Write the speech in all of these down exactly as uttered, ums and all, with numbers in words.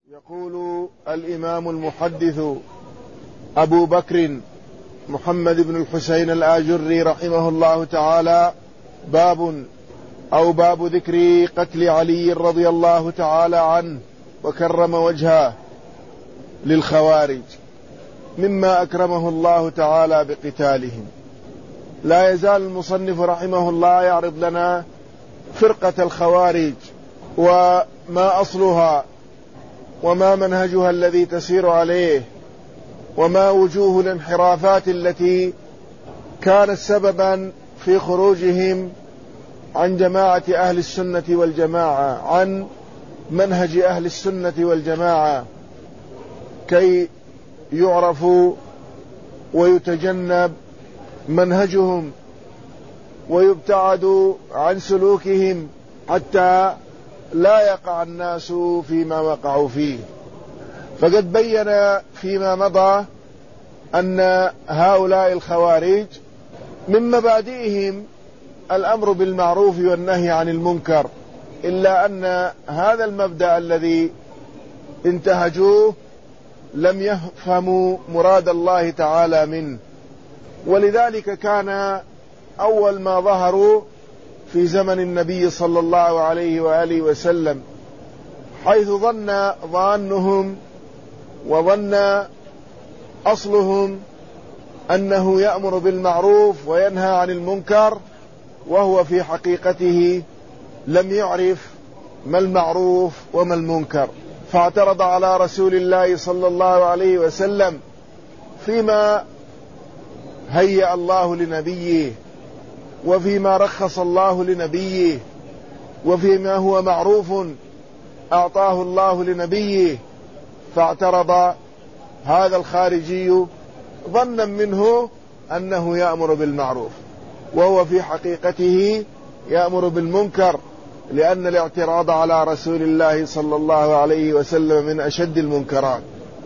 يقول الإمام المحدث أبو بكر محمد بن الحسين الآجري رحمه الله تعالى: باب أو باب ذكر قتل علي رضي الله تعالى عنه وكرم وجهه للخوارج مما أكرمه الله تعالى بقتالهم. لا يزال المصنف رحمه الله يعرض لنا فرقة الخوارج وما أصلها وما منهجها الذي تسير عليه وما وجوه الانحرافات التي كانت سببا في خروجهم عن جماعة أهل السنة والجماعة، عن منهج أهل السنة والجماعة، كي يعرفوا ويتجنب منهجهم ويبتعدوا عن سلوكهم حتى لا يقع الناس فيما وقعوا فيه. فقد بين فيما مضى أن هؤلاء الخوارج من مبادئهم الأمر بالمعروف والنهي عن المنكر، إلا أن هذا المبدأ الذي انتهجوه لم يفهموا مراد الله تعالى منه، ولذلك كان أول ما ظهروا في زمن النبي صلى الله عليه وآله وسلم، حيث ظن ظانهم وظن أصلهم أنه يأمر بالمعروف وينهى عن المنكر، وهو في حقيقته لم يعرف ما المعروف وما المنكر، فاعترض على رسول الله صلى الله عليه وسلم فيما هيأ الله لنبيه، وفيما رخص الله لنبيه، وفيما هو معروف أعطاه الله لنبيه. فاعترض هذا الخارجي ظنا منه أنه يأمر بالمعروف، وهو في حقيقته يأمر بالمنكر، لأن الاعتراض على رسول الله صلى الله عليه وسلم من أشد المنكرات.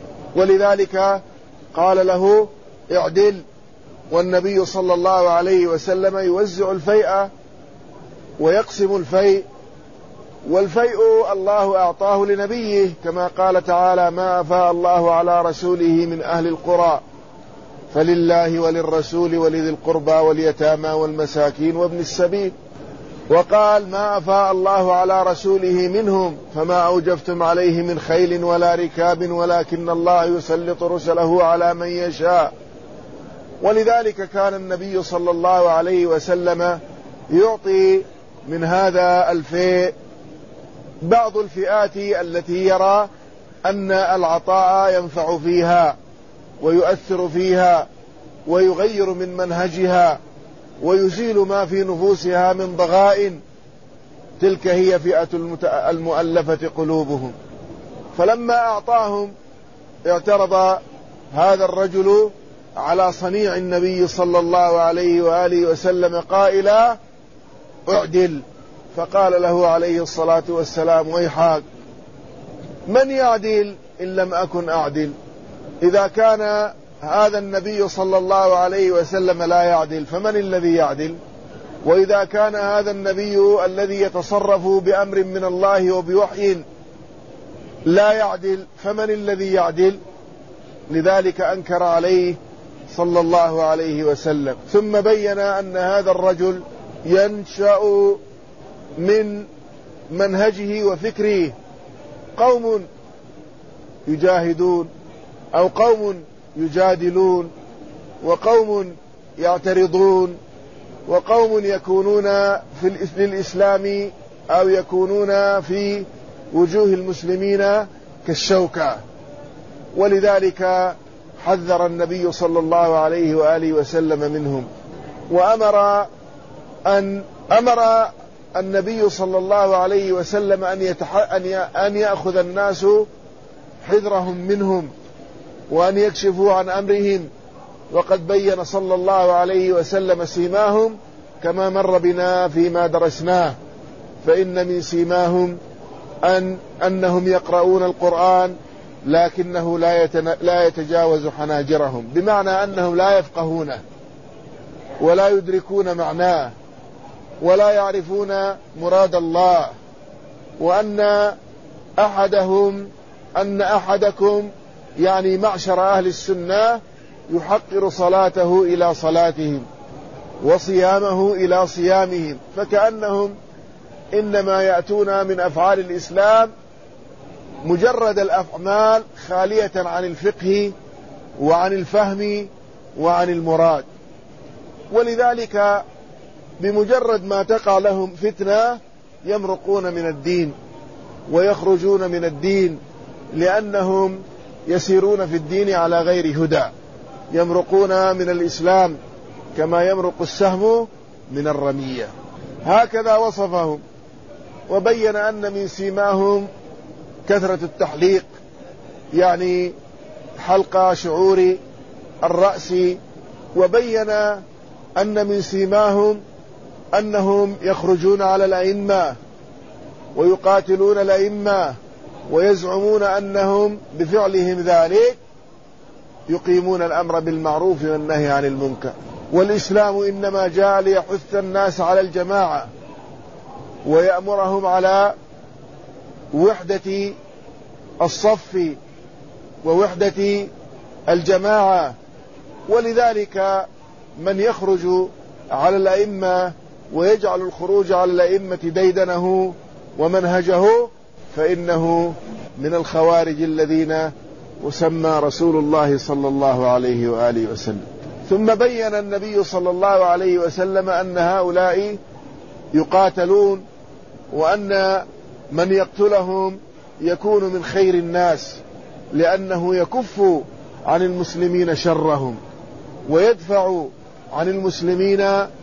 ولذلك قال له: اعدل. والنبي صلى الله عليه وسلم يوزع الفيء ويقسم الفيء، والفيء الله أعطاه لنبيه، كما قال تعالى: ما أفاء الله على رسوله من أهل القرى فلله وللرسول ولذي القربى واليتامى والمساكين وابن السبيل. وقال: ما أفاء الله على رسوله منهم فما أوجفتم عليه من خيل ولا ركاب ولكن الله يسلط رسله على من يشاء. ولذلك كان النبي صلى الله عليه وسلم يعطي من هذا الفيء بعض الفئات التي يرى أن العطاء ينفع فيها ويؤثر فيها ويغير من منهجها ويزيل ما في نفوسها من ضغائن، تلك هي فئة المؤلفة قلوبهم. فلما أعطاهم اعترض هذا الرجل على صنيع النبي صلى الله عليه وآله وسلم قائلا: اعدل. فقال له عليه الصلاة والسلام: ويحاك، من يعدل إن لم أكن أعدل؟ إذا كان هذا النبي صلى الله عليه وسلم لا يعدل فمن الذي يعدل؟ وإذا كان هذا النبي الذي يتصرف بأمر من الله وبوحي لا يعدل فمن الذي يعدل؟ لذلك أنكر عليه صلى الله عليه وسلم. ثم بين أن هذا الرجل ينشأ من منهجه وفكره قوم يجاهدون أو قوم يجادلون وقوم يعترضون وقوم يكونون في للإسلام أو يكونون في وجوه المسلمين كالشوكة. ولذلك حذر النبي صلى الله عليه وآله وسلم منهم، وأمر أن أمر النبي صلى الله عليه وسلم أن يتح... أن يأخذ الناس حذرهم منهم وأن يكشفوا عن أمرهم. وقد بين صلى الله عليه وسلم سيماهم كما مر بنا فيما درسناه، فإن من سيماهم أن أنهم يقرؤون القرآن لكنه لا, يتن... لا يتجاوز حناجرهم، بمعنى أنهم لا يفقهونه ولا يدركون معناه ولا يعرفون مراد الله، وأن أحدهم أن أحدكم يعني معشر أهل السنة يحقر صلاته إلى صلاتهم وصيامه إلى صيامهم، فكأنهم إنما يأتون من أفعال الإسلام مجرد الأعمال خالية عن الفقه وعن الفهم وعن المراد. ولذلك بمجرد ما تقع لهم فتنة يمرقون من الدين ويخرجون من الدين، لأنهم يسيرون في الدين على غير هدى، يمرقون من الإسلام كما يمرق السهم من الرمية. هكذا وصفهم، وبين أن من سيماهم كثرة التحليق، يعني حلق شعور الرأس، وبين أن من سيماهم أنهم يخرجون على الأئمة ويقاتلون الأئمة، ويزعمون أنهم بفعلهم ذلك يقيمون الأمر بالمعروف والنهي عن المنكر. والإسلام إنما جاء ليحث الناس على الجماعة ويأمرهم على وحدة الصف ووحدة الجماعة. ولذلك من يخرج على الأئمة ويجعل الخروج على الأئمة ديدنه ومنهجه فإنه من الخوارج الذين وسمى رسول الله صلى الله عليه وآله وسلم. ثم بين النبي صلى الله عليه وسلم أن هؤلاء يقاتلون، وأن من يقتلهم يكون من خير الناس، لأنه يكف عن المسلمين شرهم ويدفع عن المسلمين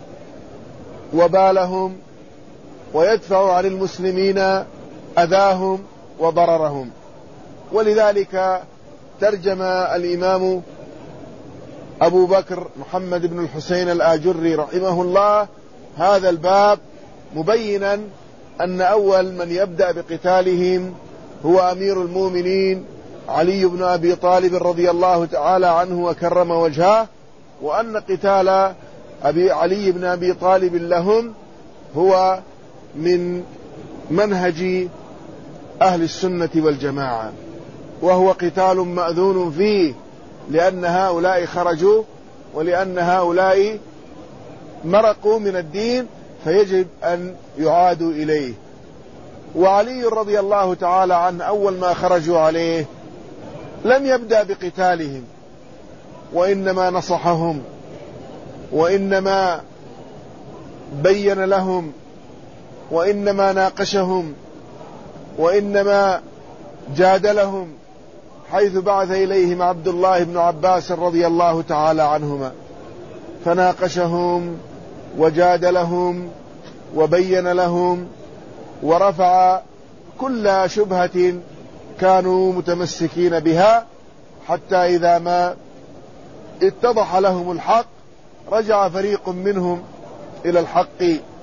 وبالهم ويدفع عن المسلمين أذاهم وضررهم. ولذلك ترجم الإمام أبو بكر محمد بن الحسين الآجري رحمه الله هذا الباب مبينا أن أول من يبدأ بقتالهم هو أمير المؤمنين علي بن أبي طالب رضي الله تعالى عنه وكرم وجهه، وأن قتال أبي علي بن أبي طالب لهم هو من منهج أهل السنة والجماعة، وهو قتال مأذون فيه، لأن هؤلاء خرجوا ولأن هؤلاء مرقوا من الدين فيجب أن يعادوا إليه. وعلي رضي الله تعالى عنه أول ما خرجوا عليه لم يبدأ بقتالهم، وإنما نصحهم، وإنما بين لهم، وإنما ناقشهم، وإنما جادلهم، حيث بعث إليهم عبد الله بن عباس رضي الله تعالى عنهما فناقشهم وجادلهم وبين لهم ورفع كل شبهة كانوا متمسكين بها، حتى إذا ما اتضح لهم الحق رجع فريق منهم إلى الحق،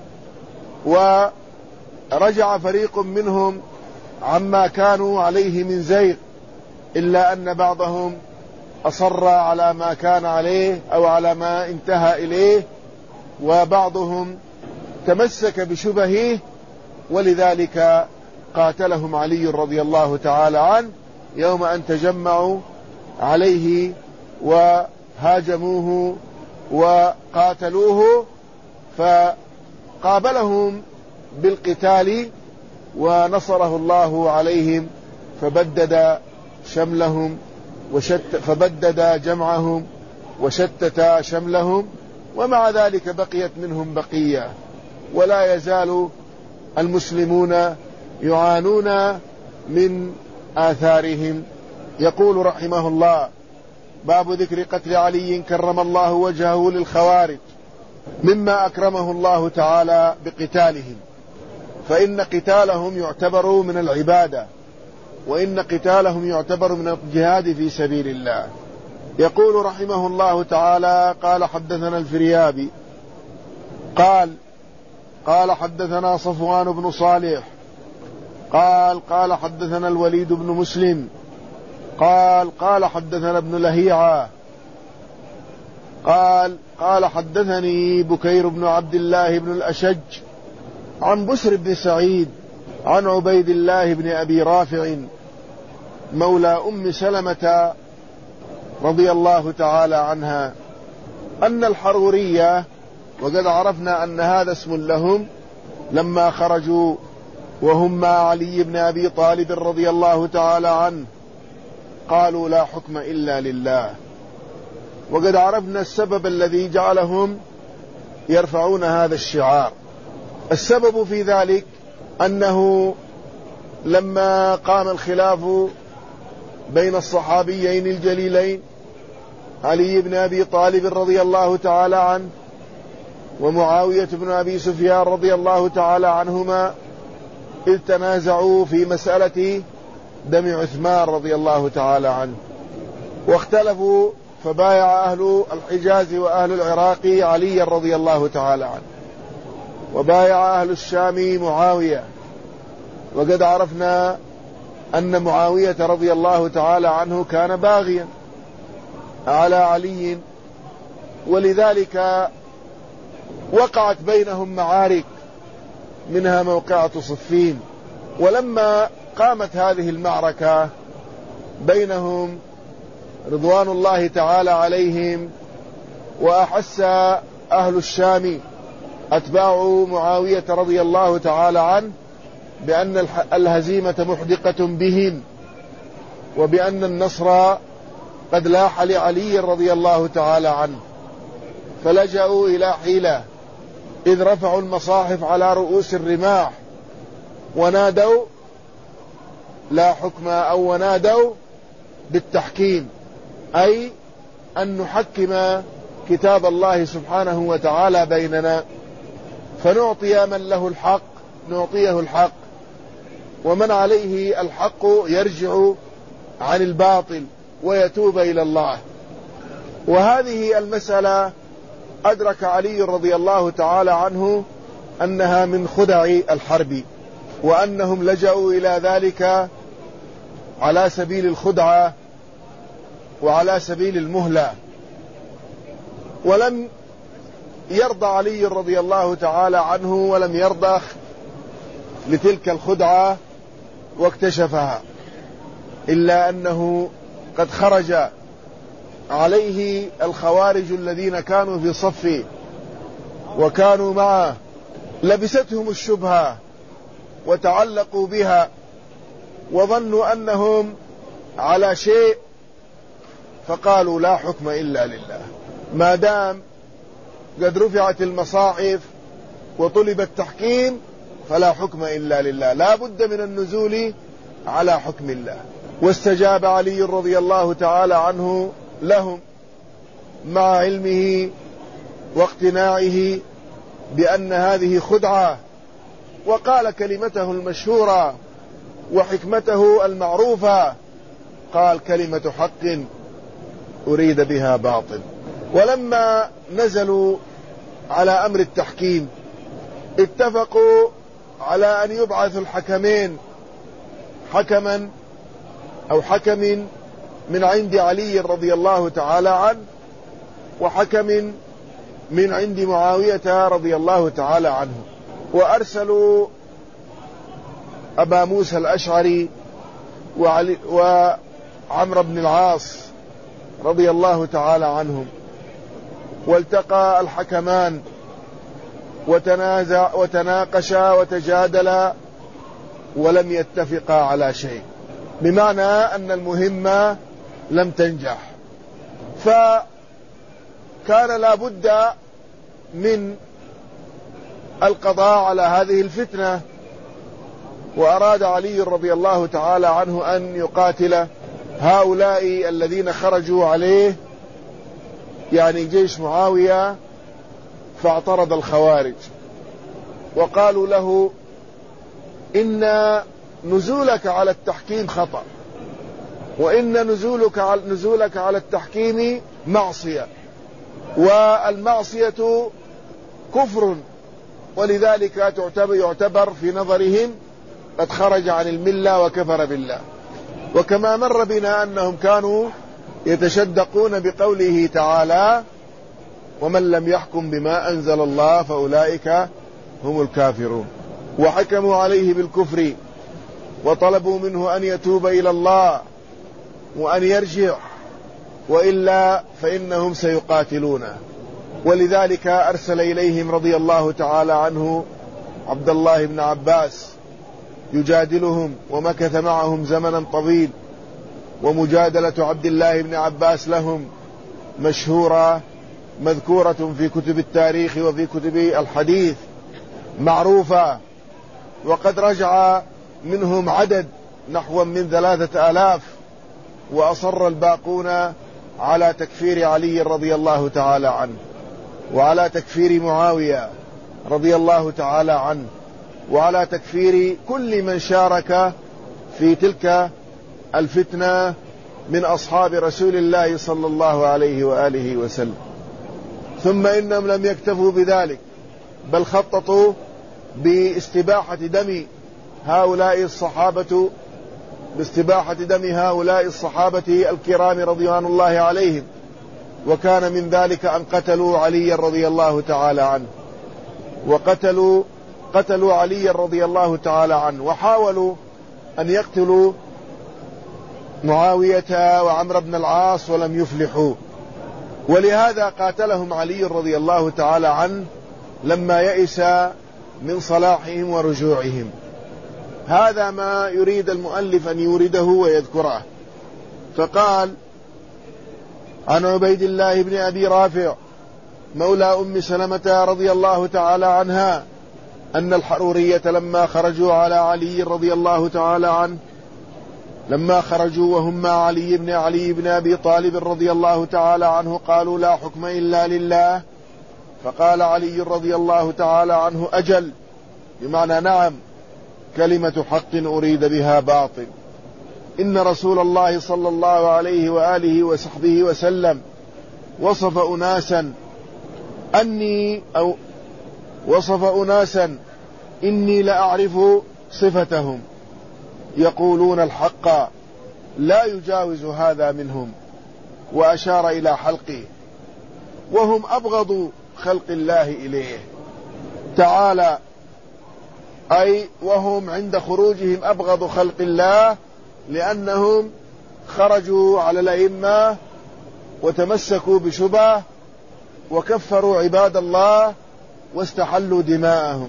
ورجع فريق منهم عما كانوا عليه من زيغ، إلا أن بعضهم أصر على ما كان عليه أو على ما انتهى إليه، وبعضهم تمسك بشبهه، ولذلك قاتلهم علي رضي الله تعالى عنه يوم أن تجمعوا عليه وهاجموه وقاتلوه، فقابلهم بالقتال ونصره الله عليهم، فبدد شملهم وشت فبدد جمعهم وشتت شملهم، ومع ذلك بقيت منهم بقية، ولا يزال المسلمون يعانون من آثارهم. يقول رحمه الله: باب ذكر قتل علي كرم الله وجهه للخوارج مما أكرمه الله تعالى بقتالهم، فإن قتالهم يعتبر من العبادة، وإن قتالهم يعتبر من الجهاد في سبيل الله. يقول رحمه الله تعالى: قال حدثنا الفريابي قال قال حدثنا صفوان بن صالح قال قال حدثنا الوليد بن مسلم قال قال حدثنا ابن لهيعة قال قال حدثني بكير بن عبد الله بن الأشج عن بسر بن سعيد عن عبيد الله بن أبي رافع مولى أم سلمة رضي الله تعالى عنها أن الحرورية، وقد عرفنا أن هذا اسم لهم، لما خرجوا وهم مع علي بن أبي طالب رضي الله تعالى عنه قالوا لا حكم إلا لله. وقد عرفنا السبب الذي جعلهم يرفعون هذا الشعار. السبب في ذلك أنه لما قام الخلاف بين الصحابيين الجليلين علي بن أبي طالب رضي الله تعالى عنه ومعاوية بن أبي سفيان رضي الله تعالى عنهما، إذ تنازعوا في مسألة دم عثمان رضي الله تعالى عنه، واختلفوا، فبايع أهل الحجاز وأهل العراق علي رضي الله تعالى عنه، وبايع أهل الشام معاوية. وقد عرفنا أن معاوية رضي الله تعالى عنه كان باغيا على علي، ولذلك وقعت بينهم معارك، منها موقعة صفين. ولما قامت هذه المعركة بينهم رضوان الله تعالى عليهم، وأحس أهل الشام أتباع معاوية رضي الله تعالى عنه بأن الهزيمة محدقة بهم، وبأن النصر قد لاح لعلي رضي الله تعالى عنه، فلجأوا إلى حيلة، إذ رفعوا المصاحف على رؤوس الرماح ونادوا لا حكم، أو ونادوا بالتحكيم، أي أن نحكم كتاب الله سبحانه وتعالى بيننا، فنعطي من له الحق نعطيه الحق، ومن عليه الحق يرجع عن الباطل ويتوب إلى الله. وهذه المسألة أدرك علي رضي الله تعالى عنه أنها من خدع الحرب، وأنهم لجأوا إلى ذلك على سبيل الخدعة وعلى سبيل المهلة، ولم يرضى علي رضي الله تعالى عنه ولم يرضى لتلك الخدعة واكتشفها، إلا أنه قد خرج عليه الخوارج الذين كانوا في صفه وكانوا معه، لبستهم الشبهة وتعلقوا بها وظنوا أنهم على شيء، فقالوا لا حكم إلا لله. ما دام قد رفعت المصاحف وطلب التحكيم فلا حكم إلا لله، لا بد من النزول على حكم الله. واستجاب علي رضي الله تعالى عنه لهم مع علمه واقتناعه بأن هذه خدعة، وقال كلمته المشهورة وحكمته المعروفة، قال كلمة حق أريد بها باطل. ولما نزلوا على أمر التحكيم اتفقوا على أن يبعثوا الحكمين، حكما أو حكم من عند علي رضي الله تعالى عنه، وحكم من عند معاوية رضي الله تعالى عنه. وأرسلوا أبا موسى الأشعري وعلي وعمرو بن العاص رضي الله تعالى عنهم، والتقى الحكمان وتنازع وتناقشا وتجادلا ولم يتفقا على شيء، بمعنى أن المهمة لم تنجح. فكان لا بد من القضاء على هذه الفتنة، وأراد علي رضي الله تعالى عنه أن يقاتل هؤلاء الذين خرجوا عليه، يعني جيش معاوية. فاعترض الخوارج وقالوا له إن نزولك على التحكيم خطأ، وإن نزولك على, نزولك على التحكيم معصية، والمعصية كفر، ولذلك تعتبر, يعتبر في نظرهم قد خرج عن الملة وكفر بالله. وكما مر بنا أنهم كانوا يتشدقون بقوله تعالى ومن لم يحكم بما أنزل الله فأولئك هم الكافرون، وحكموا عليه بالكفر وطلبوا منه أن يتوب إلى الله وأن يرجع، وإلا فإنهم سيقاتلونه. ولذلك أرسل إليهم رضي الله تعالى عنه عبد الله بن عباس يجادلهم، ومكث معهم زمنا طويل. ومجادلة عبد الله بن عباس لهم مشهورة مذكورة في كتب التاريخ وفي كتب الحديث معروفة. وقد رجع منهم عدد نحو من ثلاثة آلاف، وأصر الباقون على تكفير علي رضي الله تعالى عنه، وعلى تكفير معاوية رضي الله تعالى عنه، وعلى تكفير كل من شارك في تلك الفتنة من أصحاب رسول الله صلى الله عليه وآله وسلم. ثم إنهم لم يكتفوا بذلك، بل خططوا باستباحة دم هؤلاء الصحابة باستباحة دم هؤلاء الصحابة الكرام رضوان الله عليهم. وكان من ذلك أن قتلوا علي رضي الله تعالى عنه، وقتلوا قتلوا علي رضي الله تعالى عنه، وحاولوا أن يقتلوا معاوية وعمرو بن العاص ولم يفلحوا. ولهذا قاتلهم علي رضي الله تعالى عنه لما يئس من صلاحهم ورجوعهم. هذا ما يريد المؤلف أن يورده ويذكره. فقال: عن عبيد الله بن أبي رافع مولى أم سلمة رضي الله تعالى عنها أن الحرورية لما خرجوا على علي رضي الله تعالى عنه لما خرجوا وهم مع علي بن علي بن أبي طالب رضي الله تعالى عنه قالوا: لا حكم إلا لله. فقال علي رضي الله تعالى عنه: أجل، بمعنى نعم، كلمة حق أريد بها باطل. إن رسول الله صلى الله عليه وآله وصحبه وسلم وصف أناسا أني أو وصف أناسا إني لأعرف صفتهم يقولون الحق لا يجاوز هذا منهم، وأشار إلى حلقه، وهم أبغض خلق الله إليه تعالى، أي وهم عند خروجهم أبغض خلق الله، لأنهم خرجوا على الأئمة وتمسكوا بشبهه وكفروا عباد الله واستحلوا دماءهم.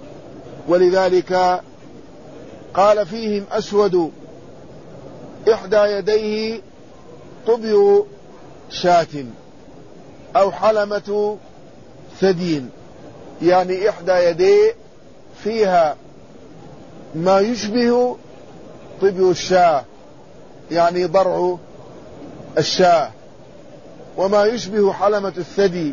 ولذلك قال فيهم: أسود إحدى يديه طبي شاة أو حلمة ثدي، يعني إحدى يديه فيها ما يشبه طبي الشاة، يعني ضرع الشاة، وما يشبه حلمة الثدي.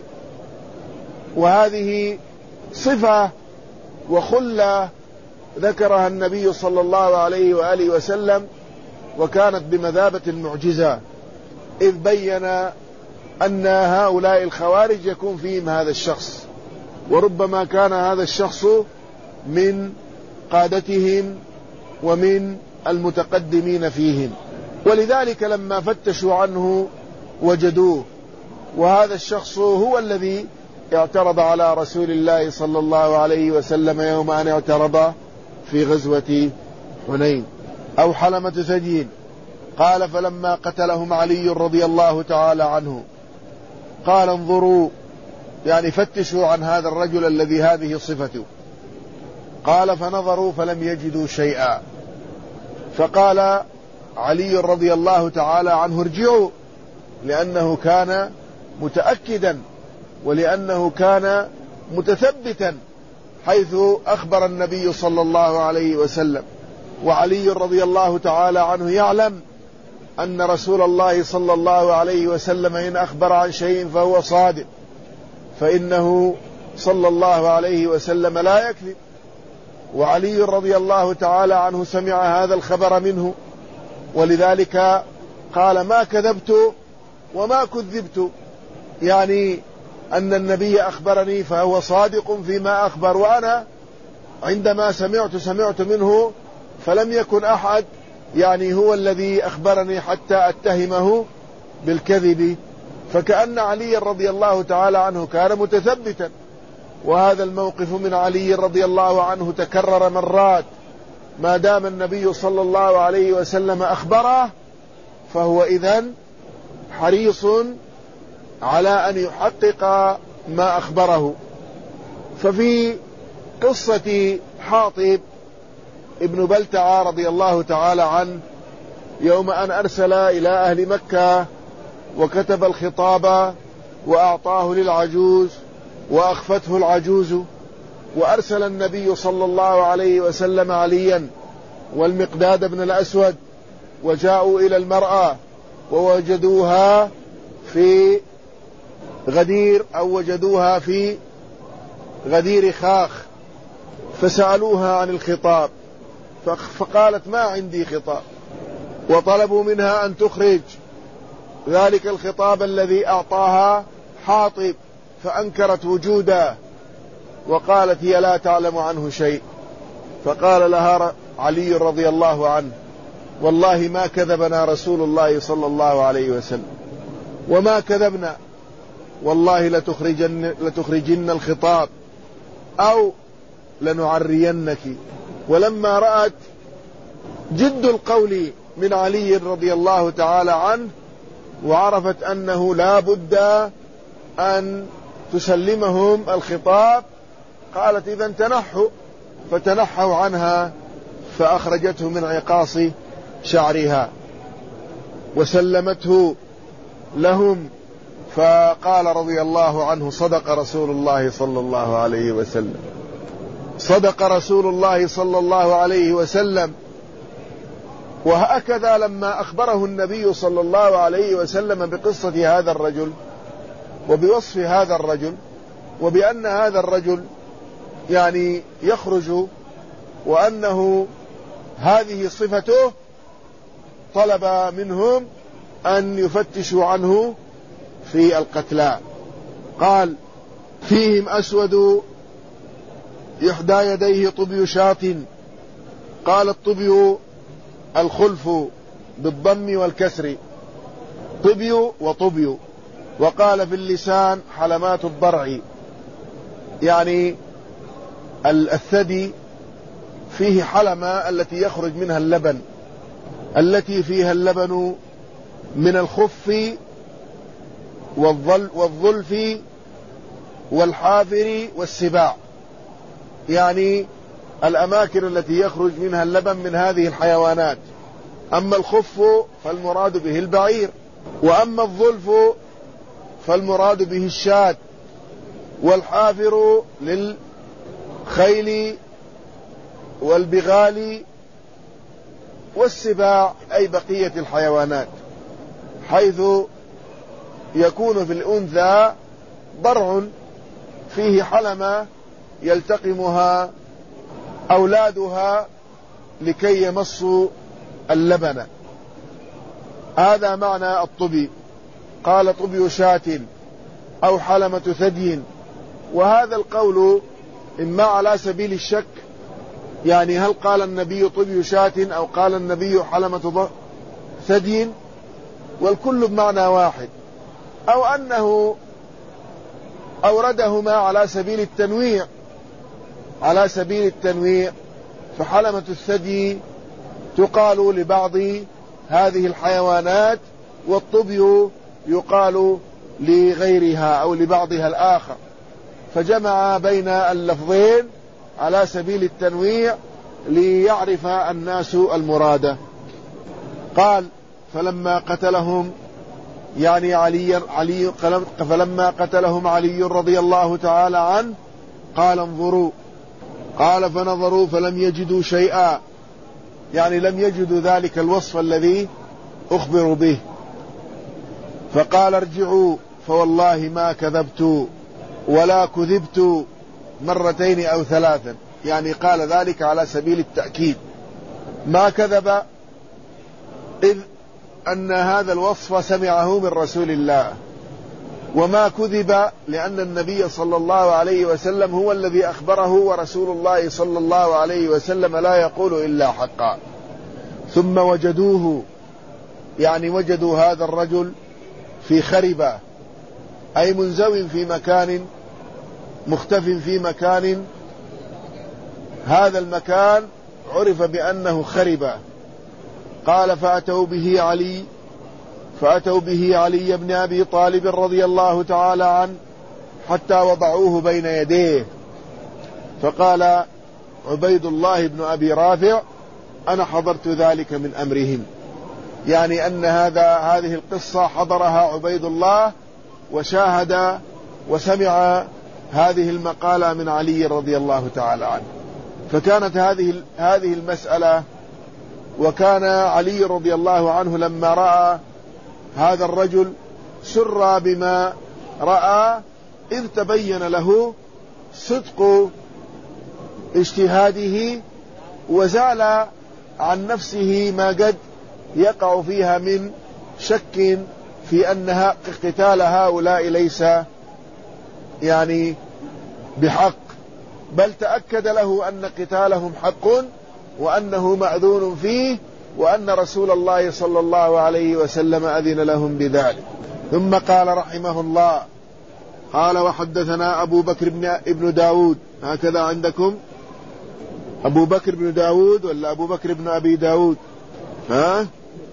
وهذه صفة وخلة ذكرها النبي صلى الله عليه وآله وسلم، وكانت بمثابة المعجزة، إذ بين أن هؤلاء الخوارج يكون فيهم هذا الشخص، وربما كان هذا الشخص من قادتهم ومن المتقدمين فيهم. ولذلك لما فتشوا عنه وجدوه، وهذا الشخص هو الذي اعترض على رسول الله صلى الله عليه وسلم يوم أن اعترض في غزوة حنين. أو حلمة ثدي. قال: فلما قتلهم علي رضي الله تعالى عنه قال: انظروا، يعني فتشوا عن هذا الرجل الذي هذه صفته. قال: فنظروا فلم يجدوا شيئا. فقال علي رضي الله تعالى عنه: ارجعوا، لأنه كان متأكدا، ولأنه كان متثبتا، حيث أخبر النبي صلى الله عليه وسلم. وعلي رضي الله تعالى عنه يعلم أن رسول الله صلى الله عليه وسلم إن أخبر عن شيء فهو صادق، فإنه صلى الله عليه وسلم لا يكذب. وعلي رضي الله تعالى عنه سمع هذا الخبر منه، ولذلك قال: ما كذبت وما كذبت، يعني أن النبي أخبرني فهو صادق فيما أخبر، وأنا عندما سمعت سمعت منه، فلم يكن أحد يعني هو الذي أخبرني حتى أتهمه بالكذب. فكأن علي رضي الله تعالى عنه كان متثبتا. وهذا الموقف من علي رضي الله عنه تكرر مرات، ما دام النبي صلى الله عليه وسلم أخبره فهو إذن حريص على أن يحقق ما أخبره. ففي قصة حاطب ابن بلتعة رضي الله تعالى عنه يوم أن أرسل إلى أهل مكة وكتب الخطاب وأعطاه للعجوز وأخفته العجوز، وأرسل النبي صلى الله عليه وسلم عليا والمقداد بن الأسود، وجاءوا إلى المرأة ووجدوها في غدير أو وجدوها في غدير خاخ، فسألوها عن الخطاب فقالت ما عندي خطاب، وطلبوا منها أن تخرج ذلك الخطاب الذي أعطاها حاطب، فأنكرت وجوده وقالت هي لا تعلم عنه شيء. فقال لها علي رضي الله عنه والله ما كذبنا رسول الله صلى الله عليه وسلم وما كذبنا، والله لتخرجن, لتخرجن الخطاب أو لنعرينك. ولما رأت جد القول من علي رضي الله تعالى عنه وعرفت أنه لا بد أن تسلمهم الخطاب قالت إذن تنحوا، فتنحوا عنها فأخرجته من عقاص شعرها وسلمته لهم. فقال رضي الله عنه صدق رسول الله صلى الله عليه وسلم، صدق رسول الله صلى الله عليه وسلم. وهكذا لما أخبره النبي صلى الله عليه وسلم بقصة هذا الرجل وبوصف هذا الرجل وبأن هذا الرجل يعني يخرج وأنه هذه صفته، طلب منهم أن يفتشوا عنه في القتلى. قال فيهم أسود إحدى يديه طبي شاة. قال الطبي الخلف بالضم والكسر، طبي وطبي. وقال في اللسان حلمات الضرع، يعني الثدي فيه حلمة التي يخرج منها اللبن، التي فيها اللبن من الخف والظلف والحافر والسباع، يعني الأماكن التي يخرج منها اللبن من هذه الحيوانات. أما الخف فالمراد به البعير، وأما الظلف فالمراد به الشاة، والحافر للخيل والبغال، والسباع أي بقية الحيوانات، حيث يكون في الأنثى ضرع فيه حلمة يلتقمها أولادها لكي يمصوا اللبن. هذا معنى الطبي. قال طبي شاة أو حلمة ثدي. وهذا القول إما على سبيل الشك، يعني هل قال النبي طبي شاة أو قال النبي حلمة ثدي، والكل بمعنى واحد، أو أنه أوردهما على سبيل التنويع، على سبيل التنويع، فحلمة الثدي تقال لبعض هذه الحيوانات والطبي يقال لغيرها أو لبعضها الآخر، فجمع بين اللفظين على سبيل التنويع ليعرف الناس المرادة. قال فلما قتلهم يعني علي, علي فلما قتلهم علي رضي الله تعالى عنه قال انظروا. قال فنظروا فلم يجدوا شيئا، يعني لم يجدوا ذلك الوصف الذي أخبروا به. فقال ارجعوا فوالله ما كذبت ولا كذبت مرتين أو ثلاثا، يعني قال ذلك على سبيل التأكيد، ما كذب، إذ أن هذا الوصف سمعه من رسول الله، وما كذب لأن النبي صلى الله عليه وسلم هو الذي أخبره، ورسول الله صلى الله عليه وسلم لا يقول إلا حقا. ثم وجدوه، يعني وجدوا هذا الرجل في خربة، أي منزو في مكان، مختف في مكان، هذا المكان عرف بأنه خربة. قال فأتوا به علي فأتوا به علي بن أبي طالب رضي الله تعالى عنه حتى وضعوه بين يديه، فقال عبيد الله بن أبي رافع: أنا حضرت ذلك من أمرهم، يعني أن هذا هذه القصة حضرها عبيد الله وشاهد وسمع هذه المقالة من علي رضي الله تعالى عنه. فكانت هذه هذه المسألة، وكان علي رضي الله عنه لما رأى هذا الرجل سر بما رأى، إذ تبين له صدق اجتهاده وزال عن نفسه ما قد يقع فيها من شك في أن قتال هؤلاء ليس يعني بحق، بل تأكد له أن قتالهم حق وأنه مأذون فيه، وأن رسول الله صلى الله عليه وسلم أذن لهم بذلك. ثم قال رحمه الله: قال وحدثنا أبو بكر بن ابن داود، هكذا عندكم أبو بكر بن داود ولا أبو بكر بن أبي داود؟ ها؟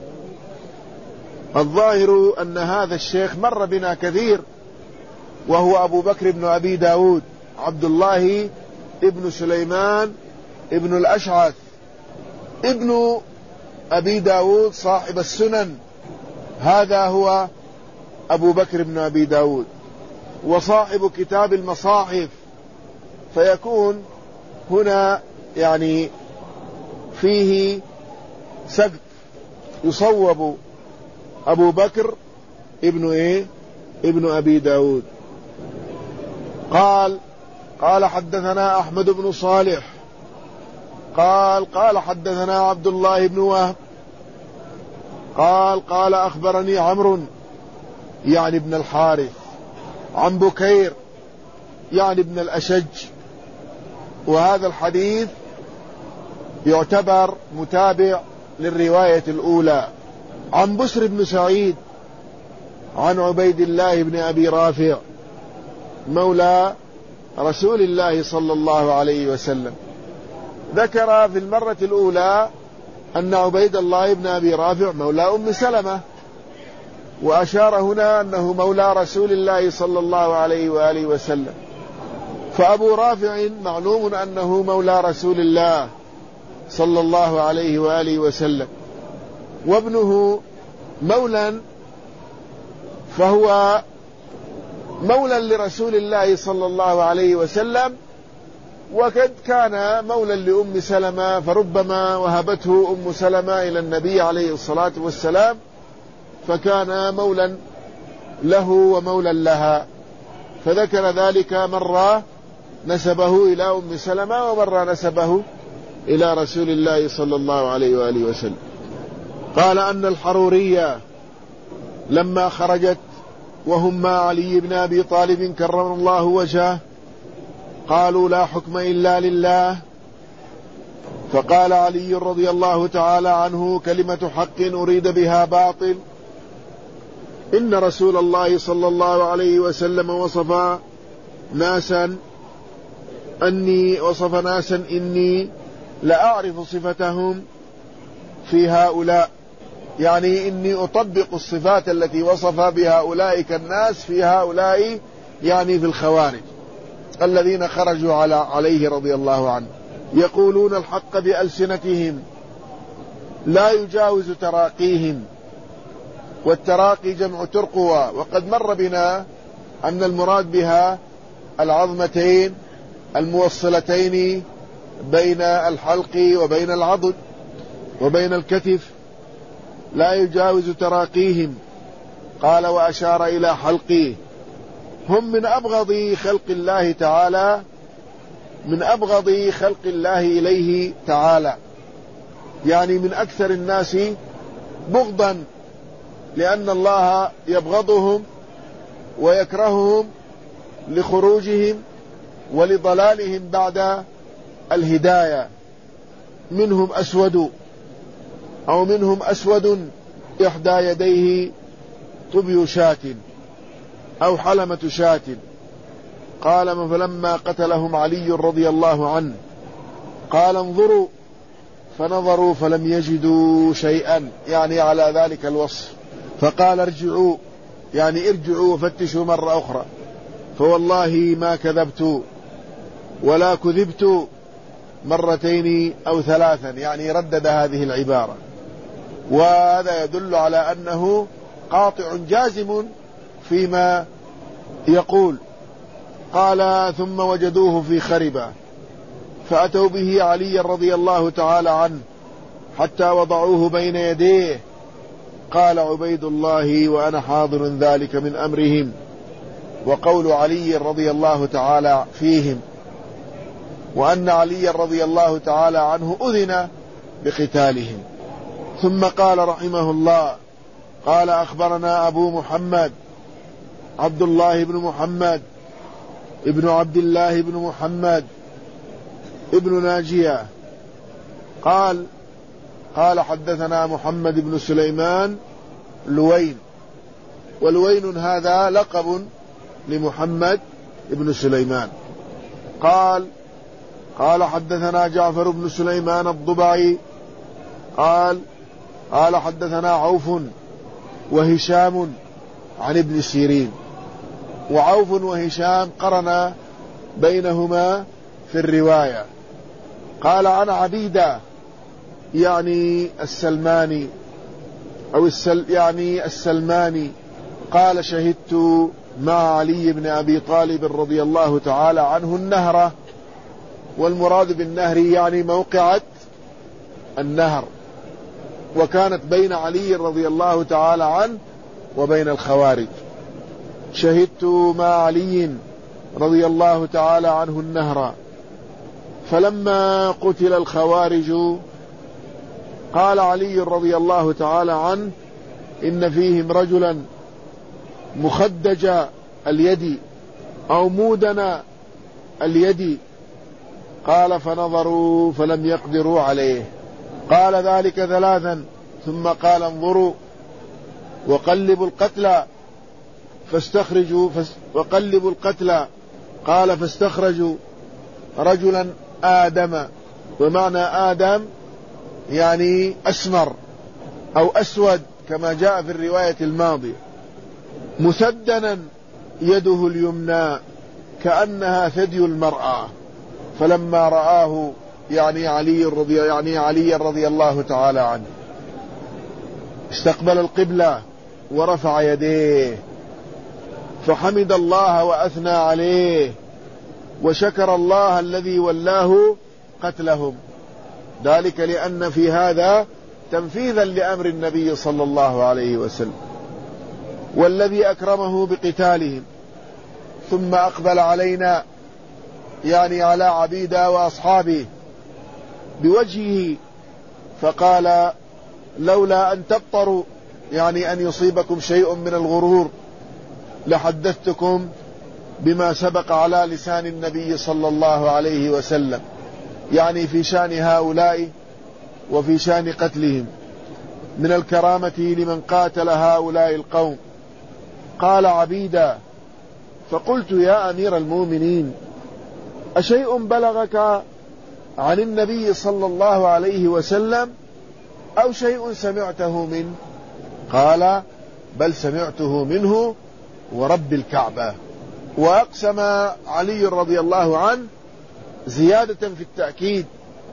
الظاهر أن هذا الشيخ مر بنا كثير، وهو أبو بكر بن أبي داود عبد الله ابن سليمان ابن الأشعث ابن أبي داود صاحب السنن، هذا هو أبو بكر بن أبي داود وصاحب كتاب المصاحف، فيكون هنا يعني فيه سقط، يصوب أبو بكر ابن إيه ابن أبي داود. قال قال حدثنا أحمد بن صالح قال قال حدثنا عبد الله بن وهب قال قال أخبرني عمرو يعني ابن الحارث عن بكير يعني ابن الأشج، وهذا الحديث يعتبر متابع للرواية الأولى، عن بسر بن سعيد عن عبيد الله بن أبي رافع مولى رسول الله صلى الله عليه وسلم. ذكر في المرة الأولى أن عبيد الله بن أبي رافع مولى أم سلمة، وأشار هنا أنه مولى رسول الله صلى الله عليه وآله وسلم، فأبو رافع معلوم أنه مولى رسول الله صلى الله عليه وآله وسلم، وابنه مولى، فهو مولى لرسول الله صلى الله عليه وسلم، وقد كان مولى لأم سلمة، فربما وهبته أم سلمة إلى النبي عليه الصلاة والسلام، فكان مولى له ومولى لها، فذكر ذلك مرة نسبه إلى أم سلمة ومرة نسبه إلى رسول الله صلى الله عليه وآله وسلم. قال أن الحرورية لما خرجت وهم مع علي بن أبي طالب كرم الله وجهه قالوا: لا حكم إلا لله. فقال علي رضي الله تعالى عنه: كلمة حق أريد بها باطل. إن رسول الله صلى الله عليه وسلم وصف ناسا أني وصف ناسا إني لأعرف صفتهم في هؤلاء، يعني إني أطبق الصفات التي وصف بها أولئك الناس في هؤلاء، يعني في الخوارج الذين خرجوا على عليه رضي الله عنه، يقولون الحق بألسنتهم لا يجاوز تراقيهم، والتراقي جمع ترقوة، وقد مر بنا أن المراد بها العظمتين الموصلتين بين الحلق وبين العضد وبين الكتف، لا يجاوز تراقيهم. قال: وأشار إلى حلقه. هم من أبغض خلق الله تعالى، من أبغض خلق الله إليه تعالى، يعني من أكثر الناس بغضا، لأن الله يبغضهم ويكرههم لخروجهم ولضلالهم بعد الهداية. منهم أسود أو منهم أسود إحدى يديه طبي شاة أو حلمة شاة. قال: فلما قتلهم علي رضي الله عنه قال: انظروا، فنظروا فلم يجدوا شيئا، يعني على ذلك الوصف، فقال ارجعوا، يعني ارجعوا وفتشوا مرة أخرى، فوالله ما كذبت ولا كذبت مرتين أو ثلاثا، يعني ردد هذه العبارة. وهذا يدل على أنه قاطع جازم فيما يقول. قال ثم وجدوه في خربة فأتوا به علي رضي الله تعالى عنه حتى وضعوه بين يديه. قال عبيد الله وأنا حاضر ذلك من أمرهم، وقول علي رضي الله تعالى فيهم، وأن علي رضي الله تعالى عنه أذن بقتالهم. ثم قال رحمه الله: قال أخبرنا أبو محمد عبد الله بن محمد ابن عبد الله بن محمد ابن ناجية قال قال حدثنا محمد بن سليمان لوين، ولوين هذا لقب لمحمد بن سليمان. قال قال حدثنا جعفر بن سليمان الضبعي قال قال حدثنا عوف وهشام عن ابن سيرين. وعوف وهشام قرن بينهما في الرواية. قال عن عبيدة يعني السلماني أو السل يعني السلماني قال شهدت مع علي بن أبي طالب رضي الله تعالى عنه النهر، والمراد بالنهر يعني موقعة النهر، وكانت بين علي رضي الله تعالى عنه وبين الخوارج. شهدت مع علي رضي الله تعالى عنه النهر، فلما قتل الخوارج قال علي رضي الله تعالى عنه إن فيهم رجلا مخدج اليد أو مودن اليد. قال فنظروا فلم يقدروا عليه. قال ذلك ثلاثا ثم قال انظروا وقلبوا القتلى فاستخرجوا فس وقلبوا القتلى. قال فاستخرجوا رجلا آدم، ومعنى آدم يعني أسمر أو أسود كما جاء في الرواية الماضية، مسدنا يده اليمنى كأنها ثدي المرأة. فلما رآه يعني علي رضي يعني علي رضي الله تعالى عنه استقبل القبلة ورفع يديه فحمد الله وأثنى عليه وشكر الله الذي ولاه قتلهم، ذلك لأن في هذا تنفيذا لأمر النبي صلى الله عليه وسلم والذي أكرمه بقتالهم. ثم أقبل علينا يعني على عبيدة وأصحابه بوجهه فقال لولا أن تبطروا يعني أن يصيبكم شيء من الغرور لحدثتكم بما سبق على لسان النبي صلى الله عليه وسلم، يعني في شأن هؤلاء وفي شأن قتلهم من الكرامة لمن قاتل هؤلاء القوم. قال عبيدة فقلت يا أمير المؤمنين أشيء بلغك عن النبي صلى الله عليه وسلم أو شيء سمعته منه؟ قال بل سمعته منه ورب الكعبة. وأقسم علي رضي الله عنه زيادة في التأكيد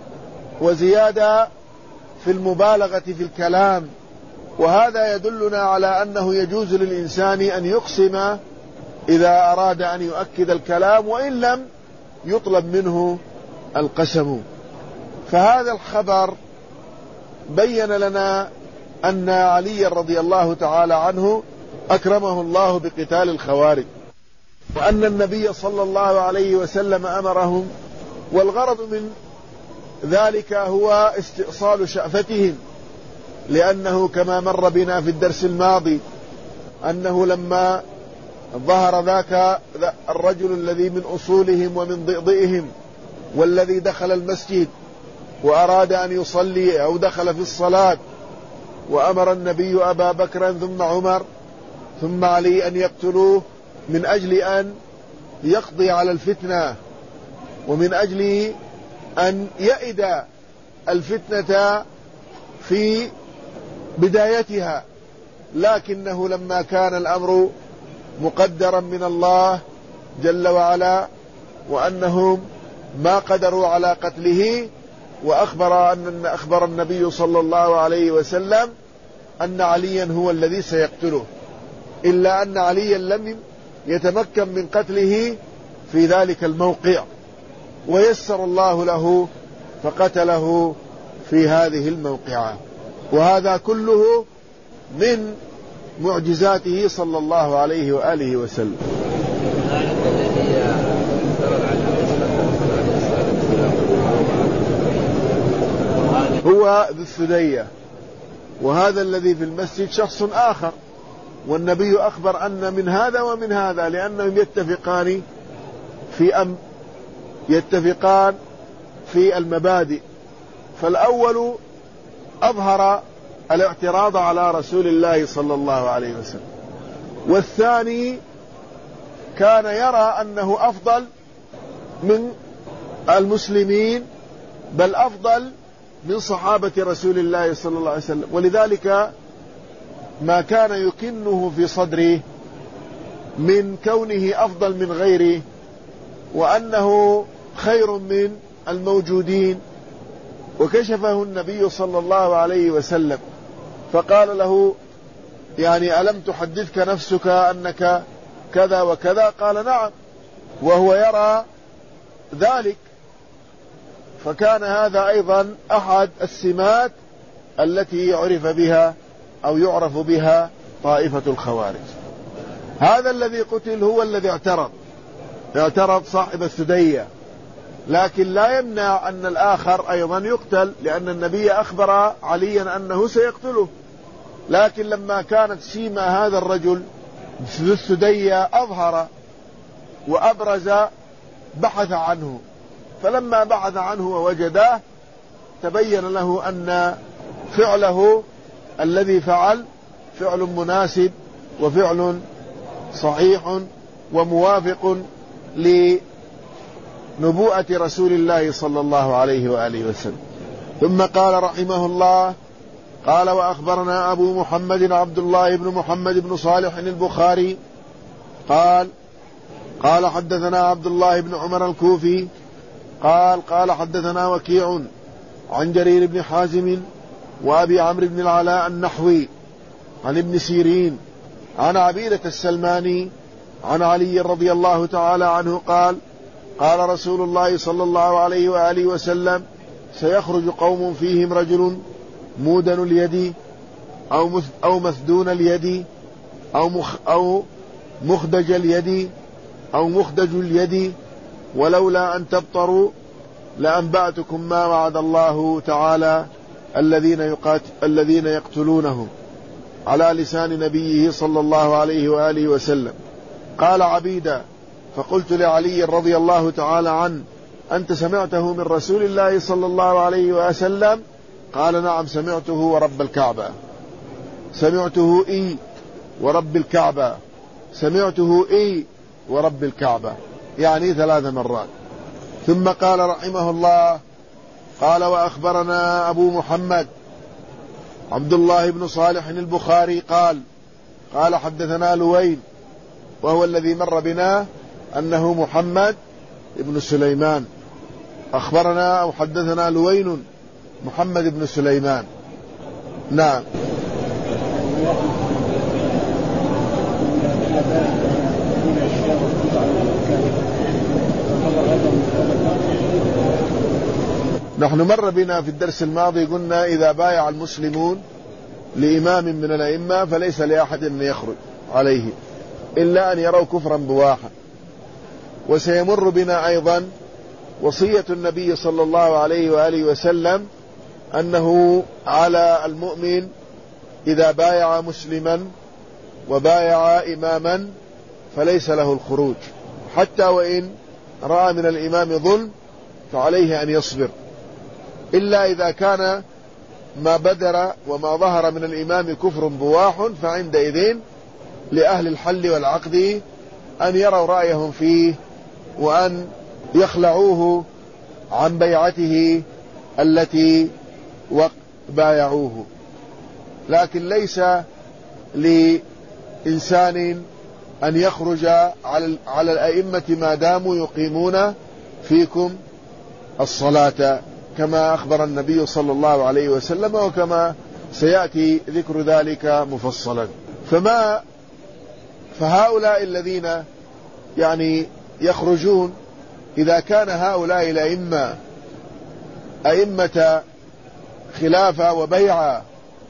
وزيادة في المبالغة في الكلام، وهذا يدلنا على أنه يجوز للإنسان أن يقسم إذا أراد أن يؤكد الكلام وإن لم يطلب منه القسم. فهذا الخبر بين لنا أن علي رضي الله تعالى عنه أكرمه الله بقتال الخوارج، وأن النبي صلى الله عليه وسلم أمرهم، والغرض من ذلك هو استئصال شأفتهم، لأنه كما مر بنا في الدرس الماضي أنه لما ظهر ذاك الرجل الذي من أصولهم ومن ضئضئهم والذي دخل المسجد وأراد أن يصلي أو دخل في الصلاة، وأمر النبي أبا بكر ثم عمر ثم علي أن يقتلوه من أجل أن يقضي على الفتنة ومن أجل أن يئد الفتنة في بدايتها، لكنه لما كان الأمر مقدرا من الله جل وعلا وأنهم ما قدروا على قتله، وأخبر أن أخبر النبي صلى الله عليه وسلم أن عليا هو الذي سيقتله، إلا أن عليا لم يتمكن من قتله في ذلك الموقع، ويسر الله له فقتله في هذه الموقعة. وهذا كله من معجزاته صلى الله عليه وآله وسلم. هو ذو الثدية، وهذا الذي في المسجد شخص آخر، والنبي أخبر أن من هذا ومن هذا، لأنهم يتفقان في أم يتفقان في المبادئ. فالأول أظهر الاعتراض على رسول الله صلى الله عليه وسلم، والثاني كان يرى أنه أفضل من المسلمين، بل أفضل من صحابة رسول الله صلى الله عليه وسلم، ولذلك ما كان يكنه في صدره من كونه أفضل من غيره، وأنه خير من الموجودين. وكشفه النبي صلى الله عليه وسلم فقال له: يعني ألم تحدثك نفسك أنك كذا وكذا؟ قال: نعم، وهو يرى ذلك. فكان هذا أيضا أحد السمات التي يعرف بها أو يعرف بها طائفة الخوارج. هذا الذي قتل هو الذي اعترض اعترض صاحب الثدية، لكن لا يمنع أن الآخر أيضا يقتل، لأن النبي أخبر عليا أنه سيقتله. لكن لما كانت سيما هذا الرجل ذو الثدية أظهر وأبرز بحث عنه، فلما بحث عنه ووجده تبين له أن فعله الذي فعل فعل مناسب وفعل صحيح وموافق لنبوءة رسول الله صلى الله عليه وآله وسلم. ثم قال رحمه الله: قال: وأخبرنا أبو محمد عبد الله بن محمد بن صالح البخاري قال: قال حدثنا عبد الله بن عمر الكوفي قال: قال حدثنا وكيع عن جرير بن حازم وأبي عمرو بن العلاء النحوي عن ابن سيرين عن عبيدة السلماني عن علي رضي الله تعالى عنه قال: قال رسول الله صلى الله عليه وآله وسلم: سيخرج قوم فيهم رجل مودن اليد أو أو مثدون اليد أو مخ أو مخدج اليد أو مخدج اليد، ولولا أن تبطروا لأنبأتكم ما وعد الله تعالى الذين يقاتل الذين يقتلونهم على لسان نبيه صلى الله عليه وآله وسلم. قال عبيدة: فقلت لعلي رضي الله تعالى عنه: أنت سمعته من رسول الله صلى الله عليه وسلم؟ قال: نعم، سمعته ورب الكعبة. سمعته إي ورب الكعبة. سمعته إي ورب الكعبة، يعني ثلاث مرات. ثم قال رحمه الله: قال: وأخبرنا أبو محمد عبد الله بن صالح البخاري قال: قال حدثنا لوين، وهو الذي مر بنا أنه محمد بن سليمان. أخبرنا أو حدثنا لوين محمد بن سليمان. نعم. نحن مر بنا في الدرس الماضي قلنا: إذا بايع المسلمون لإمام من الأئمة فليس لأحد أن يخرج عليه إلا أن يروا كفرا بواحا. وسيمر بنا أيضا وصية النبي صلى الله عليه وآله وسلم أنه على المؤمن إذا بايع مسلما وبايع إماما فليس له الخروج، حتى وإن رأى من الإمام ظلم فعليه أن يصبر، إلا إذا كان ما بدر وما ظهر من الإمام كفر بواح، فعندئذ لأهل الحل والعقد أن يروا رأيهم فيه وأن يخلعوه عن بيعته التي بايعوه. لكن ليس لإنسان أن يخرج على الأئمة ما داموا يقيمون فيكم الصلاة، كما أخبر النبي صلى الله عليه وسلم، وكما سيأتي ذكر ذلك مفصلا. فما فهؤلاء الذين يعني يخرجون، إذا كان هؤلاء الأئمة أئمة خلافة وبيعة،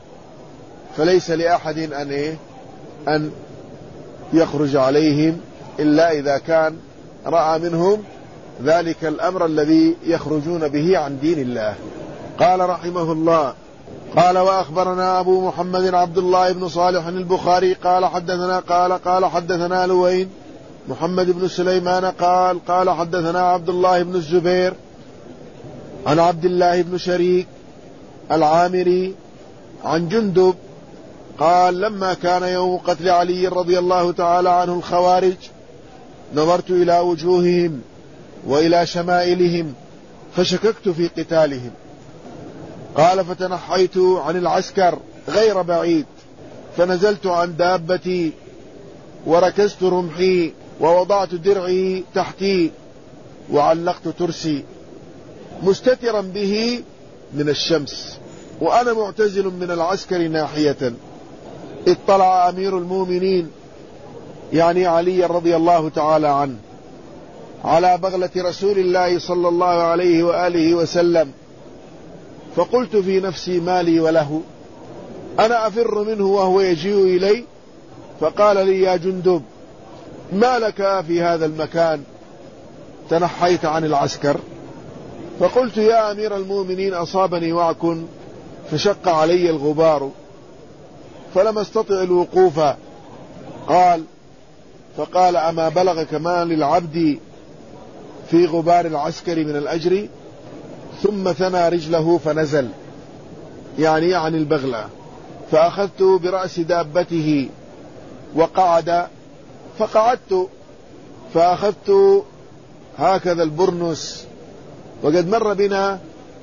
فليس لأحد أن إيه أن يخرج عليهم إلا إذا كان رأى منهم ذلك الأمر الذي يخرجون به عن دين الله. قال رحمه الله: قال وأخبرنا أبو محمد عبد الله بن صالح البخاري قال حدثنا قال قال حدثنا لوين محمد بن سليمان قال قال حدثنا عبد الله بن الزبير عن عبد الله بن شريك العامري عن جندب قال: لما كان يوم قتل علي رضي الله تعالى عنه الخوارج نظرت إلى وجوههم وإلى شمائلهم فشككت في قتالهم. قال: فتنحيت عن العسكر غير بعيد، فنزلت عن دابتي وركزت رمحي ووضعت درعي تحتي وعلقت ترسي مستترا به من الشمس، وأنا معتزل من العسكر ناحية. اطلع أمير المؤمنين يعني علي رضي الله تعالى عنه على بغلة رسول الله صلى الله عليه وآله وسلم، فقلت في نفسي: ما لي وله، أنا أفر منه وهو يجيء إلي. فقال لي: يا جندب، ما لك في هذا المكان؟ تنحيت عن العسكر. فقلت: يا أمير المؤمنين، أصابني وعك فشق علي الغبار فلم استطع الوقوف. قال: فقال: أما بلغك ما للعبد في غبار العسكر من الأجر؟ ثم ثنى رجله فنزل، يعني عن البغلة، فأخذت برأس دابته وقعد، فقعدت فأخذت هكذا البرنس، وقد مر بنا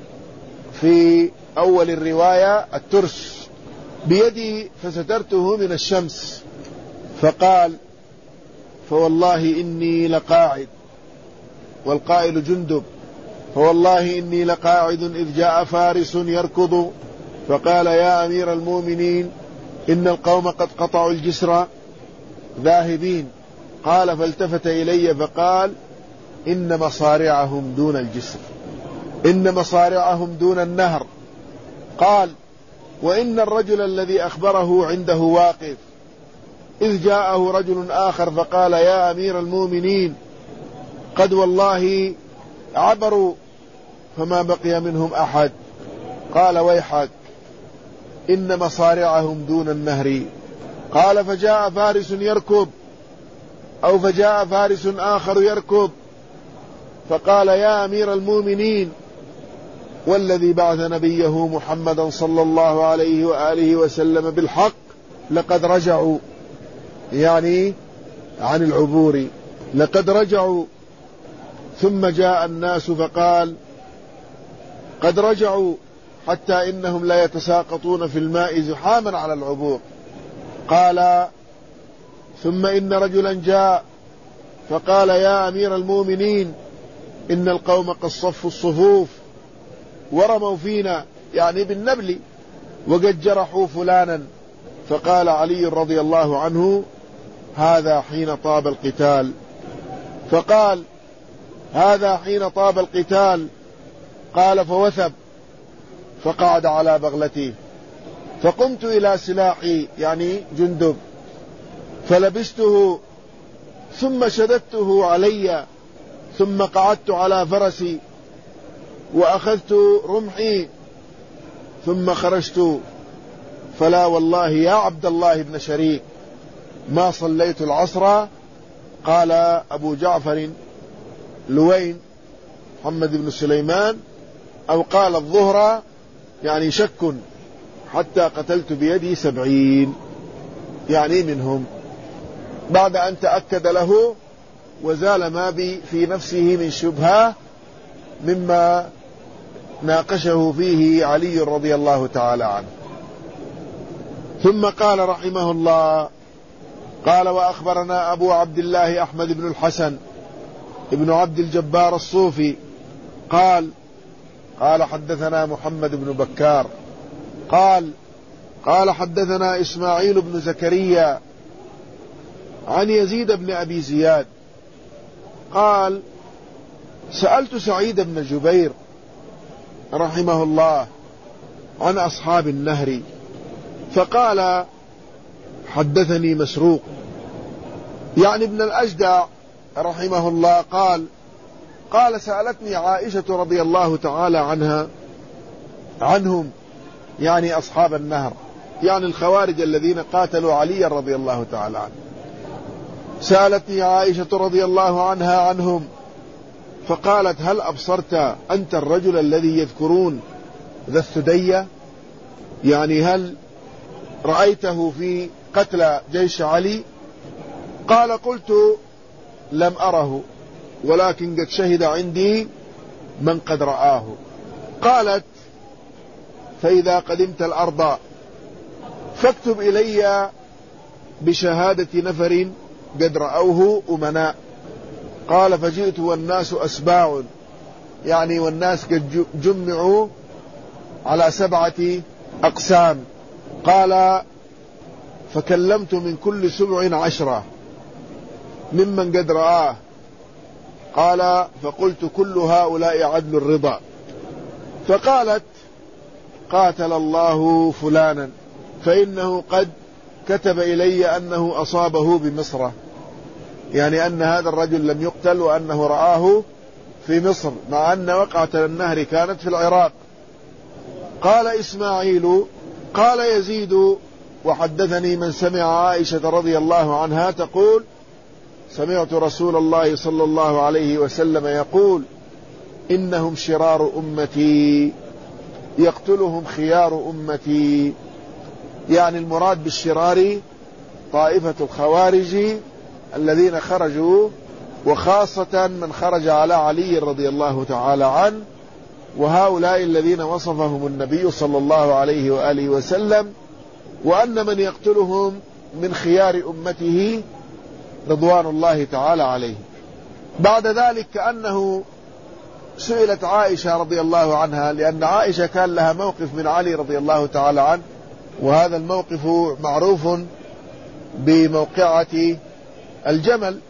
في أول الرواية الترس، بيدي فسترته من الشمس. فقال: فوالله إني لقاعد، والقائل جندب، فوالله إني لقاعد إذ جاء فارس يركض فقال: يا أمير المؤمنين، إن القوم قد قطعوا الجسر ذاهبين. قال: فالتفت إلي فقال: إن مصارعهم دون الجسر، إن مصارعهم دون النهر. قال: وإن الرجل الذي أخبره عنده واقف، إذ جاءه رجل آخر فقال: يا أمير المؤمنين، قد والله عبروا فما بقي منهم أحد. قال: ويحك، إن مصارعهم دون النهر. قال: فجاء فارس يركض، أو فجاء فارس آخر يركض فقال: يا أمير المؤمنين، والذي بعث نبيه محمدا صلى الله عليه وآله وسلم بالحق لقد رجعوا، يعني عن العبور، لقد رجعوا. ثم جاء الناس فقال: قد رجعوا حتى إنهم لا يتساقطون في الماء زحاما على العبور. قال: ثم إن رجلا جاء فقال: يا أمير المؤمنين، إن القوم قد صفوا الصفوف ورموا فينا، يعني بالنبل، وقد جرحوا فلانا. فقال علي رضي الله عنه: هذا حين طاب القتال. فقال: هذا حين طاب القتال. قال: فوثب، فقعد على بغلتي، فقمت إلى سلاحي، يعني جندب، فلبسته ثم شددته علي، ثم قعدت على فرسي وأخذت رمحي ثم خرجت. فلا والله يا عبد الله بن شريك ما صليت العصر. قال أبو جعفر لوين محمد بن سليمان، أو قال الظهر، يعني شك، حتى قتلت بيدي سبعين، يعني منهم، بعد أن تأكد له وزال ما بي في نفسه من شبهة مما ناقشه فيه علي رضي الله تعالى عنه. ثم قال رحمه الله: قال: وأخبرنا أبو عبد الله أحمد بن الحسن ابن عبد الجبار الصوفي قال: قال حدثنا محمد بن بكار قال: قال حدثنا إسماعيل بن زكريا عن يزيد بن أبي زياد قال: سألت سعيد بن جبير رحمه الله عن أصحاب النهر فقال: حدثني مسروق يعني ابن الأجدع رحمه الله قال: قال: سألتني عائشة رضي الله تعالى عنها عنهم يعني أصحاب النهر، يعني الخوارج الذين قاتلوا علي رضي الله تعالى عنه. سألتني عائشة رضي الله عنها عنهم فقالت: هل أبصرت أنت الرجل الذي يذكرون ذا الثدية؟ يعني هل رأيته في قتل جيش علي؟ قال: قلت: لم أره، ولكن قد شهد عندي من قد رآه. قالت: فإذا قدمت الأرض فاكتب إلي بشهادة نفر قد رأوه أمناء. قال: فجئت والناس أسباع، يعني والناس قد جمعوا على سبعة أقسام. قال: فكلمت من كل سبع عشرة ممن قد رآه. قال: فقلت: كل هؤلاء عدل الرضا. فقالت: قاتل الله فلانا فإنه قد كتب إلي أنه أصابه بمصر، يعني أن هذا الرجل لم يقتل وأنه رآه في مصر، مع أن وقعة النهر كانت في العراق. قال إسماعيل: قال يزيد: وحدثني من سمع عائشة رضي الله عنها تقول: سمعت رسول الله صلى الله عليه وسلم يقول: إنهم شرار أمتي يقتلهم خيار أمتي. يعني المراد بالشرار طائفة الخوارج الذين خرجوا، وخاصة من خرج على علي رضي الله تعالى عنه، وهؤلاء الذين وصفهم النبي صلى الله عليه وآله وسلم، وأن من يقتلهم من خيار أمته رضوان الله تعالى عليه. بعد ذلك كأنه سئلت عائشة رضي الله عنها، لأن عائشة كان لها موقف من علي رضي الله تعالى عنه، وهذا الموقف معروف بموقعة الجمل،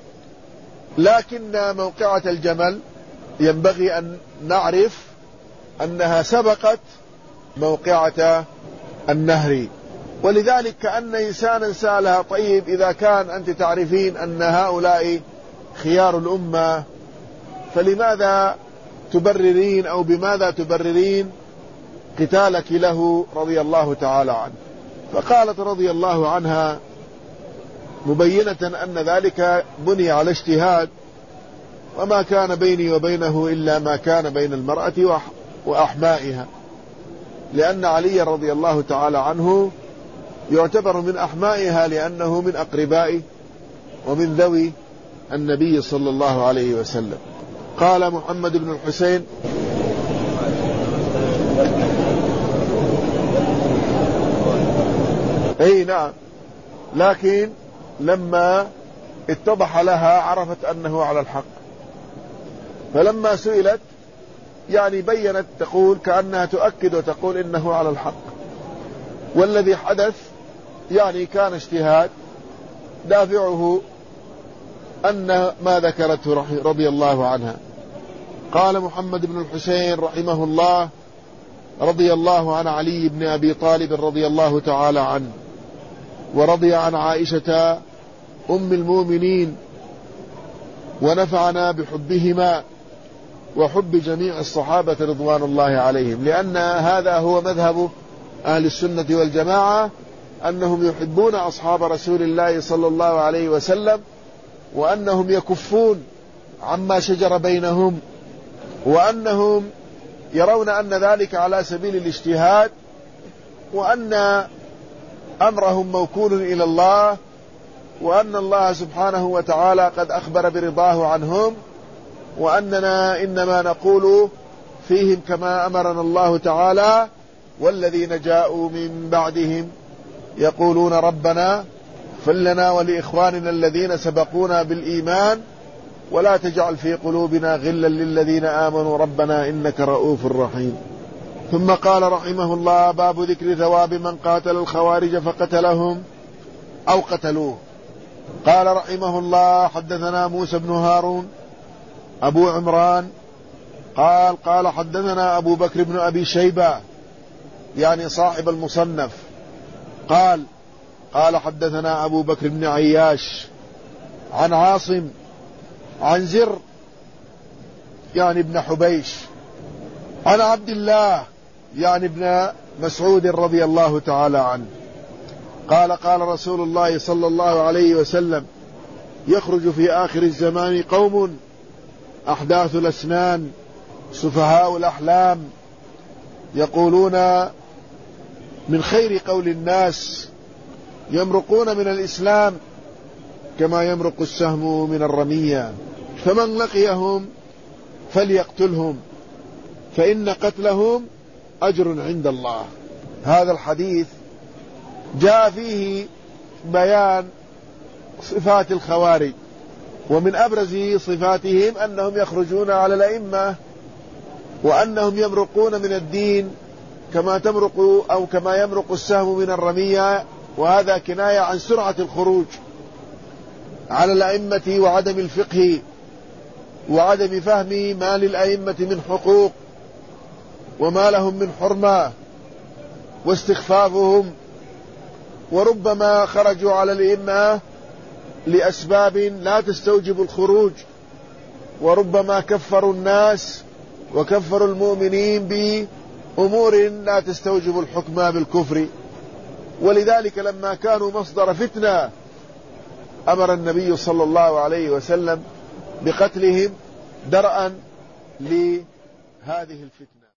لكن موقعة الجمل ينبغي أن نعرف أنها سبقت موقعة النهر. ولذلك كأن إنسانا سألها: طيب إذا كان أنت تعرفين أن هؤلاء خيار الأمة، فلماذا تبررين أو بماذا تبررين قتالك له رضي الله تعالى عنه؟ فقالت رضي الله عنها مبينة أن ذلك بني على اجتهاد، وما كان بيني وبينه إلا ما كان بين المرأة وأحمائها، لأن علي رضي الله تعالى عنه يعتبر من أحمائها، لأنه من أقربائه ومن ذوي النبي صلى الله عليه وسلم. قال محمد بن الحسين: اي نعم، لكن لما اتضح لها عرفت أنه على الحق، فلما سئلت يعني بينت تقول كأنها تؤكد وتقول إنه على الحق، والذي حدث يعني كان اجتهاد دافعه أن ما ذكرته رضي الله عنها. قال محمد بن الحسين رحمه الله: رضي الله عن علي بن أبي طالب رضي الله تعالى عنه، ورضي عن عائشة أم المؤمنين، ونفعنا بحبهما وحب جميع الصحابة رضوان الله عليهم، لأن هذا هو مذهب أهل السنة والجماعة، أنهم يحبون أصحاب رسول الله صلى الله عليه وسلم، وأنهم يكفون عما شجر بينهم، وأنهم يرون أن ذلك على سبيل الاجتهاد، وأن أمرهم موكول إلى الله، وأن الله سبحانه وتعالى قد أخبر برضاه عنهم، وأننا إنما نقول فيهم كما أمرنا الله تعالى: والذين جاءوا من بعدهم يقولون ربنا اغفر لنا ولإخواننا الذين سبقونا بالإيمان ولا تجعل في قلوبنا غلا للذين آمنوا ربنا إنك رؤوف رحيم. ثم قال رحمه الله: باب ذكر ثواب من قاتل الخوارج فقتلهم أو قتلوه. قال رحمه الله: حدثنا موسى بن هارون أبو عمران قال قال حدثنا أبو بكر بن أبي شيبة يعني صاحب المصنف قال قال حدثنا أبو بكر بن عياش عن عاصم عن زر يعني ابن حبيش عن عبد الله يعني ابن مسعود رضي الله تعالى عنه قال قال رسول الله صلى الله عليه وسلم: يخرج في آخر الزمان قوم أحداث الأسنان سفهاء الأحلام يقولون من خير قول الناس يمرقون من الإسلام كما يمرق السهم من الرمية، فمن لقيهم فليقتلهم فإن قتلهم أجر عند الله. هذا الحديث جاء فيه بيان صفات الخوارج، ومن أبرز صفاتهم أنهم يخرجون على الأئمة وأنهم يمرقون من الدين كما تمرق أو كما يمرق السهم من الرمية، وهذا كناية عن سرعة الخروج على الأئمة وعدم الفقه وعدم فهم ما للأئمة من حقوق وما لهم من حرمة واستخفافهم، وربما خرجوا على الأئمة لأسباب لا تستوجب الخروج، وربما كفروا الناس وكفروا المؤمنين بأمور لا تستوجب الحكم بالكفر. ولذلك لما كانوا مصدر فتنة أمر النبي صلى الله عليه وسلم بقتلهم درءا لهذه الفتنة.